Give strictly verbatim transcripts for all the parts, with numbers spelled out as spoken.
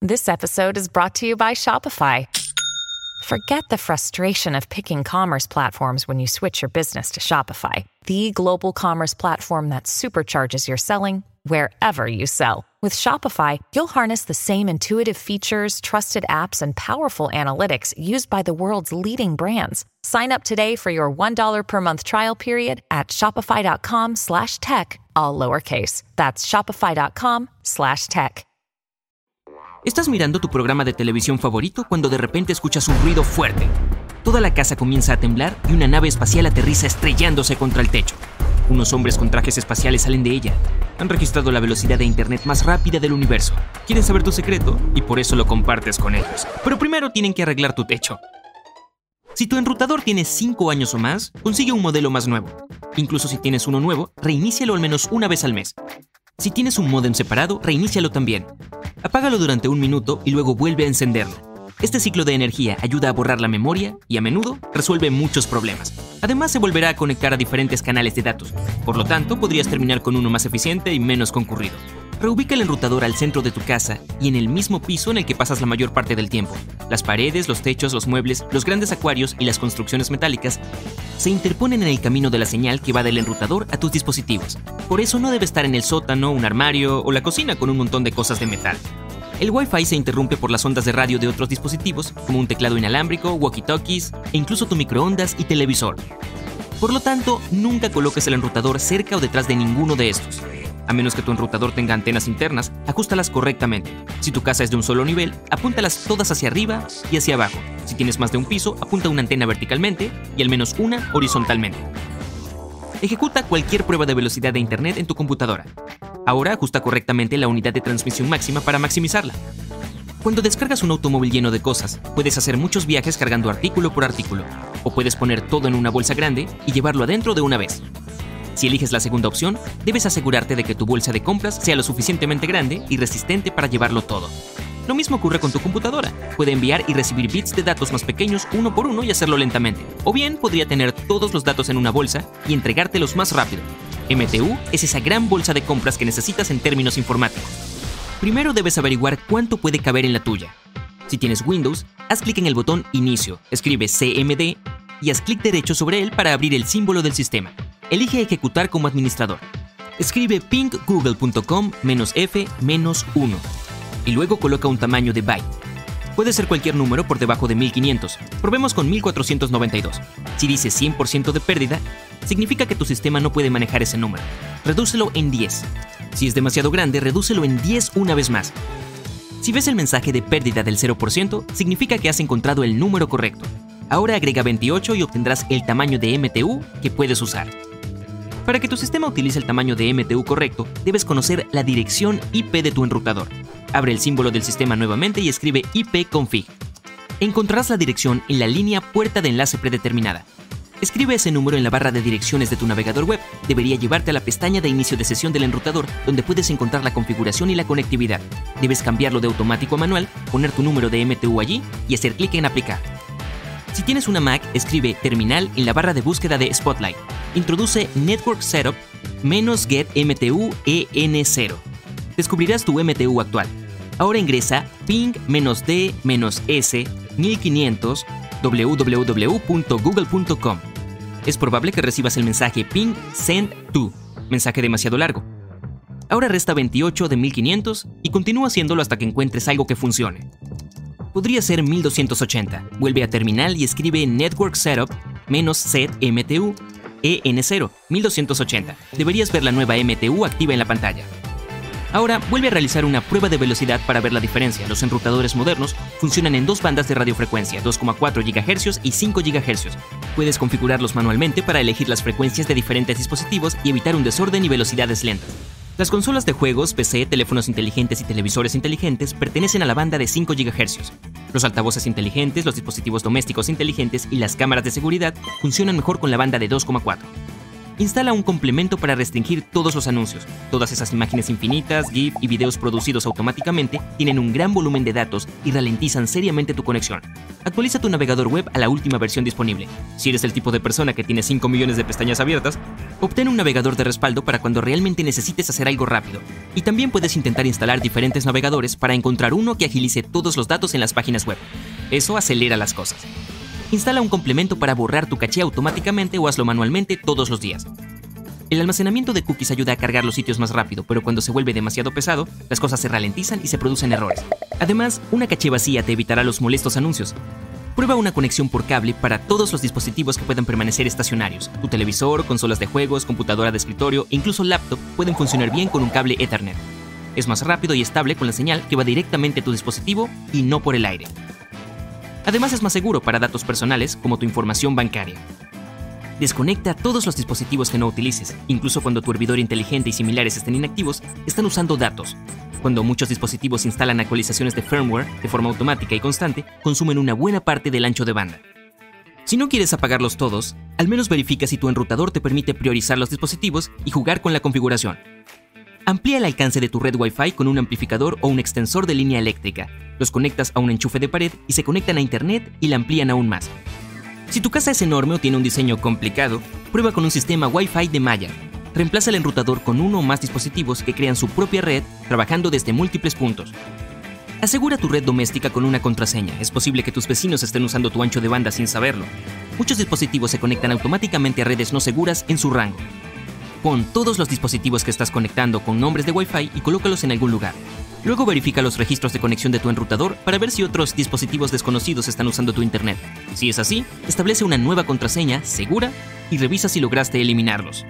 This episode is brought to you by Shopify. Forget the frustration of picking commerce platforms when you switch your business to Shopify, the global commerce platform that supercharges your selling wherever you sell. With Shopify, you'll harness the same intuitive features, trusted apps, and powerful analytics used by the world's leading brands. Sign up today for your one dollar per month trial period at shopify.com slash tech, all lowercase. That's shopify.com slash tech. Estás mirando tu programa de televisión favorito cuando de repente escuchas un ruido fuerte. Toda la casa comienza a temblar y una nave espacial aterriza estrellándose contra el techo. Unos hombres con trajes espaciales salen de ella. Han registrado la velocidad de internet más rápida del universo. Quieren saber tu secreto y por eso lo compartes con ellos. Pero primero tienen que arreglar tu techo. Si tu enrutador tiene cinco años o más, consigue un modelo más nuevo. Incluso si tienes uno nuevo, reinícialo al menos una vez al mes. Si tienes un módem separado, reinícialo también. Apágalo durante un minuto y luego vuelve a encenderlo. Este ciclo de energía ayuda a borrar la memoria y a menudo resuelve muchos problemas. Además, se volverá a conectar a diferentes canales de datos. Por lo tanto, podrías terminar con uno más eficiente y menos concurrido. Reubica el enrutador al centro de tu casa y en el mismo piso en el que pasas la mayor parte del tiempo. Las paredes, los techos, los muebles, los grandes acuarios y las construcciones metálicas se interponen en el camino de la señal que va del enrutador a tus dispositivos. Por eso no debe estar en el sótano, un armario o la cocina con un montón de cosas de metal. El Wi-Fi se interrumpe por las ondas de radio de otros dispositivos, como un teclado inalámbrico, walkie-talkies e incluso tu microondas y televisor. Por lo tanto, nunca coloques el enrutador cerca o detrás de ninguno de estos. A menos que tu enrutador tenga antenas internas, ajustalas correctamente. Si tu casa es de un solo nivel, apúntalas todas hacia arriba y hacia abajo. Si tienes más de un piso, apunta una antena verticalmente y al menos una horizontalmente. Ejecuta cualquier prueba de velocidad de internet en tu computadora. Ahora ajusta correctamente la unidad de transmisión máxima para maximizarla. Cuando descargas un automóvil lleno de cosas, puedes hacer muchos viajes cargando artículo por artículo, o puedes poner todo en una bolsa grande y llevarlo adentro de una vez. Si eliges la segunda opción, debes asegurarte de que tu bolsa de compras sea lo suficientemente grande y resistente para llevarlo todo. Lo mismo ocurre con tu computadora. Puede enviar y recibir bits de datos más pequeños uno por uno y hacerlo lentamente. O bien podría tener todos los datos en una bolsa y entregártelos más rápido. M T U es esa gran bolsa de compras que necesitas en términos informáticos. Primero debes averiguar cuánto puede caber en la tuya. Si tienes Windows, haz clic en el botón Inicio, escribe C M D y haz clic derecho sobre él para abrir el símbolo del sistema. Elige Ejecutar como administrador. Escribe ping google punto com F uno y luego coloca un tamaño de byte. Puede ser cualquier número por debajo de mil quinientos. Probemos con mil cuatrocientos noventa y dos. Si dice cien por ciento de pérdida, significa que tu sistema no puede manejar ese número. Redúcelo en diez. Si es demasiado grande, redúcelo en diez una vez más. Si ves el mensaje de pérdida del cero por ciento, significa que has encontrado el número correcto. Ahora agrega veintiocho y obtendrás el tamaño de M T U que puedes usar. Para que tu sistema utilice el tamaño de M T U correcto, debes conocer la dirección I P de tu enrutador. Abre el símbolo del sistema nuevamente y escribe ipconfig. Encontrarás la dirección en la línea puerta de enlace predeterminada. Escribe ese número en la barra de direcciones de tu navegador web. Debería llevarte a la pestaña de inicio de sesión del enrutador, donde puedes encontrar la configuración y la conectividad. Debes cambiarlo de automático a manual, poner tu número de M T U allí y hacer clic en aplicar. Si tienes una Mac, escribe terminal en la barra de búsqueda de Spotlight. Introduce Network Setup menos get M T U E N cero. Descubrirás tu M T U actual. Ahora ingresa ping D S mil quinientos w w w punto google punto com. Es probable que recibas el mensaje ping send to, mensaje demasiado largo. Ahora resta veintiocho de mil quinientos y continúa haciéndolo hasta que encuentres algo que funcione. Podría ser mil doscientos ochenta. Vuelve a terminal y escribe Network Setup menos set M T U E N cero, mil doscientos ochenta. Deberías ver la nueva M T U activa en la pantalla. Ahora vuelve a realizar una prueba de velocidad para ver la diferencia. Los enrutadores modernos funcionan en dos bandas de radiofrecuencia, dos coma cuatro gigahercios y cinco gigahercios. Puedes configurarlos manualmente para elegir las frecuencias de diferentes dispositivos y evitar un desorden y velocidades lentas. Las consolas de juegos, P C, teléfonos inteligentes y televisores inteligentes pertenecen a la banda de cinco gigahercios. Los altavoces inteligentes, los dispositivos domésticos inteligentes y las cámaras de seguridad funcionan mejor con la banda de dos coma cuatro. Instala un complemento para restringir todos los anuncios. Todas esas imágenes infinitas, GIF y videos producidos automáticamente tienen un gran volumen de datos y ralentizan seriamente tu conexión. Actualiza tu navegador web a la última versión disponible. Si eres el tipo de persona que tiene cinco millones de pestañas abiertas, Obtén un navegador de respaldo para cuando realmente necesites hacer algo rápido. Y también puedes intentar instalar diferentes navegadores para encontrar uno que agilice todos los datos en las páginas web. Eso acelera las cosas. Instala un complemento para borrar tu caché automáticamente o hazlo manualmente todos los días. El almacenamiento de cookies ayuda a cargar los sitios más rápido, pero cuando se vuelve demasiado pesado, las cosas se ralentizan y se producen errores. Además, una caché vacía te evitará los molestos anuncios. Prueba una conexión por cable para todos los dispositivos que puedan permanecer estacionarios. Tu televisor, consolas de juegos, computadora de escritorio e incluso laptop pueden funcionar bien con un cable Ethernet. Es más rápido y estable con la señal que va directamente a tu dispositivo y no por el aire. Además, es más seguro para datos personales como tu información bancaria. Desconecta todos los dispositivos que no utilices, incluso cuando tu hervidor inteligente y similares estén inactivos, están usando datos. Cuando muchos dispositivos instalan actualizaciones de firmware de forma automática y constante, consumen una buena parte del ancho de banda. Si no quieres apagarlos todos, al menos verifica si tu enrutador te permite priorizar los dispositivos y jugar con la configuración. Amplía el alcance de tu red Wi-Fi con un amplificador o un extensor de línea eléctrica. Los conectas a un enchufe de pared y se conectan a internet y la amplían aún más. Si tu casa es enorme o tiene un diseño complicado, prueba con un sistema Wi-Fi de malla. Reemplaza el enrutador con uno o más dispositivos que crean su propia red trabajando desde múltiples puntos. Asegura tu red doméstica con una contraseña. Es posible que tus vecinos estén usando tu ancho de banda sin saberlo. Muchos dispositivos se conectan automáticamente a redes no seguras en su rango. Pon todos los dispositivos que estás conectando con nombres de Wi-Fi y colócalos en algún lugar. Luego verifica los registros de conexión de tu enrutador para ver si otros dispositivos desconocidos están usando tu internet. Si es así, establece una nueva contraseña segura y revisa si lograste eliminarlos.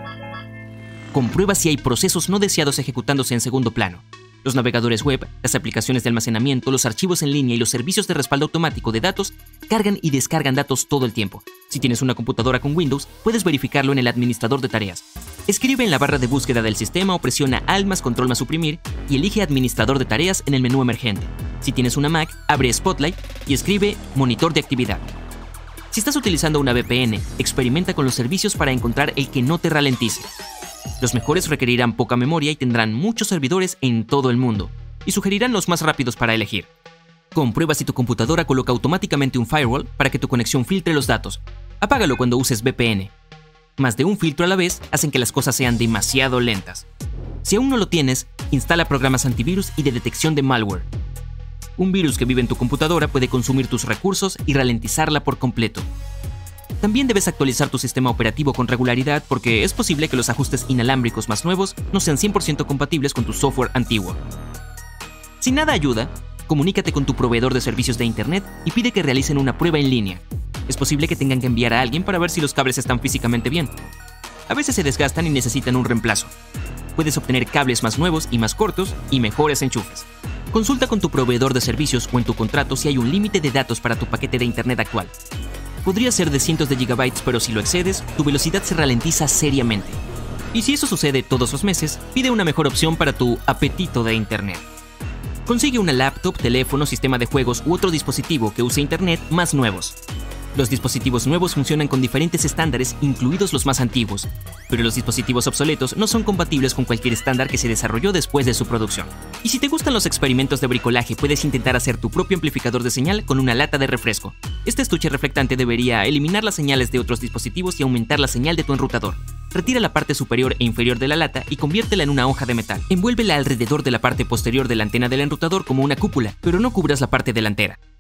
Comprueba si hay procesos no deseados ejecutándose en segundo plano. Los navegadores web, las aplicaciones de almacenamiento, los archivos en línea y los servicios de respaldo automático de datos cargan y descargan datos todo el tiempo. Si tienes una computadora con Windows, puedes verificarlo en el administrador de tareas. Escribe en la barra de búsqueda del sistema o presiona Alt más Control más Suprimir y elige Administrador de tareas en el menú emergente. Si tienes una Mac, abre Spotlight y escribe Monitor de actividad. Si estás utilizando una V P N, experimenta con los servicios para encontrar el que no te ralentice. Los mejores requerirán poca memoria y tendrán muchos servidores en todo el mundo, y sugerirán los más rápidos para elegir. Comprueba si tu computadora coloca automáticamente un firewall para que tu conexión filtre los datos. Apágalo cuando uses V P N. Más de un filtro a la vez hacen que las cosas sean demasiado lentas. Si aún no lo tienes, instala programas antivirus y de detección de malware. Un virus que vive en tu computadora puede consumir tus recursos y ralentizarla por completo. También debes actualizar tu sistema operativo con regularidad porque es posible que los ajustes inalámbricos más nuevos no sean cien por ciento compatibles con tu software antiguo. Si nada ayuda, comunícate con tu proveedor de servicios de Internet y pide que realicen una prueba en línea. Es posible que tengan que enviar a alguien para ver si los cables están físicamente bien. A veces se desgastan y necesitan un reemplazo. Puedes obtener cables más nuevos y más cortos y mejores enchufes. Consulta con tu proveedor de servicios o en tu contrato si hay un límite de datos para tu paquete de Internet actual. Podría ser de cientos de gigabytes, pero si lo excedes, tu velocidad se ralentiza seriamente. Y si eso sucede todos los meses, pide una mejor opción para tu apetito de Internet. Consigue una laptop, teléfono, sistema de juegos u otro dispositivo que use Internet más nuevos. Los dispositivos nuevos funcionan con diferentes estándares, incluidos los más antiguos, pero los dispositivos obsoletos no son compatibles con cualquier estándar que se desarrolló después de su producción. Y si te gustan los experimentos de bricolaje, puedes intentar hacer tu propio amplificador de señal con una lata de refresco. Este estuche reflectante debería eliminar las señales de otros dispositivos y aumentar la señal de tu enrutador. Retira la parte superior e inferior de la lata y conviértela en una hoja de metal. Envuélvela alrededor de la parte posterior de la antena del enrutador como una cúpula, pero no cubras la parte delantera.